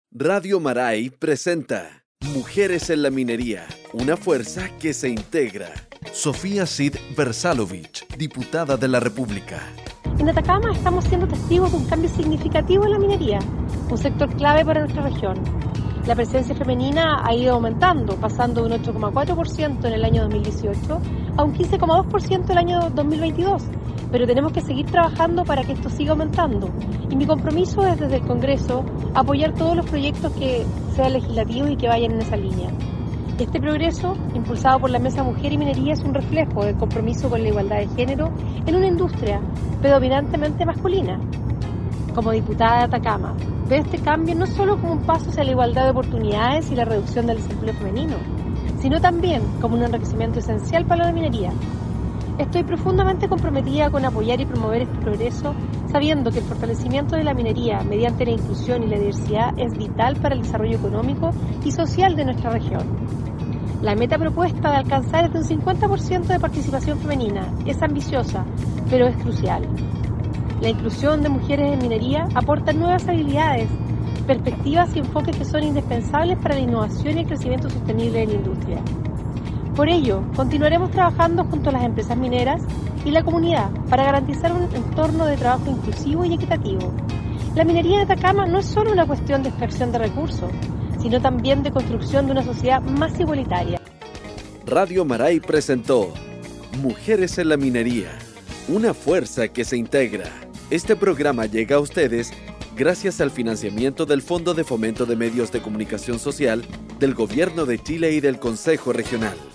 Radio Maray presenta Mujeres en la Minería, una fuerza que se integra. Sofía Cid Versalovich, diputada de la República. En Atacama estamos siendo testigos de un cambio significativo en la minería, un sector clave para nuestra región. La presencia femenina ha ido aumentando, pasando de un 8,4% en el año 2018 a un 15,2% el año 2022. Pero tenemos que seguir trabajando para que esto siga aumentando. Y mi compromiso es desde el Congreso apoyar todos los proyectos que sean legislativos y que vayan en esa línea. Este progreso, impulsado por la Mesa Mujer y Minería, es un reflejo del compromiso con la igualdad de género en una industria predominantemente masculina. Como diputada de Atacama, veo este cambio no solo como un paso hacia la igualdad de oportunidades y la reducción del desempleo femenino, sino también como un enriquecimiento esencial para la minería. Estoy profundamente comprometida con apoyar y promover este progreso, sabiendo que el fortalecimiento de la minería mediante la inclusión y la diversidad es vital para el desarrollo económico y social de nuestra región. La meta propuesta de alcanzar es de un 50% de participación femenina. Es ambiciosa, pero es crucial. La inclusión de mujeres en minería aporta nuevas habilidades, perspectivas y enfoques que son indispensables para la innovación y el crecimiento sostenible de la industria. Por ello, continuaremos trabajando junto a las empresas mineras y la comunidad para garantizar un entorno de trabajo inclusivo y equitativo. La minería de Atacama no es solo una cuestión de extracción de recursos, sino también de construcción de una sociedad más igualitaria. Radio Maray presentó Mujeres en la Minería, una fuerza que se integra. Este programa llega a ustedes gracias al financiamiento del Fondo de Fomento de Medios de Comunicación Social del Gobierno de Chile y del Consejo Regional.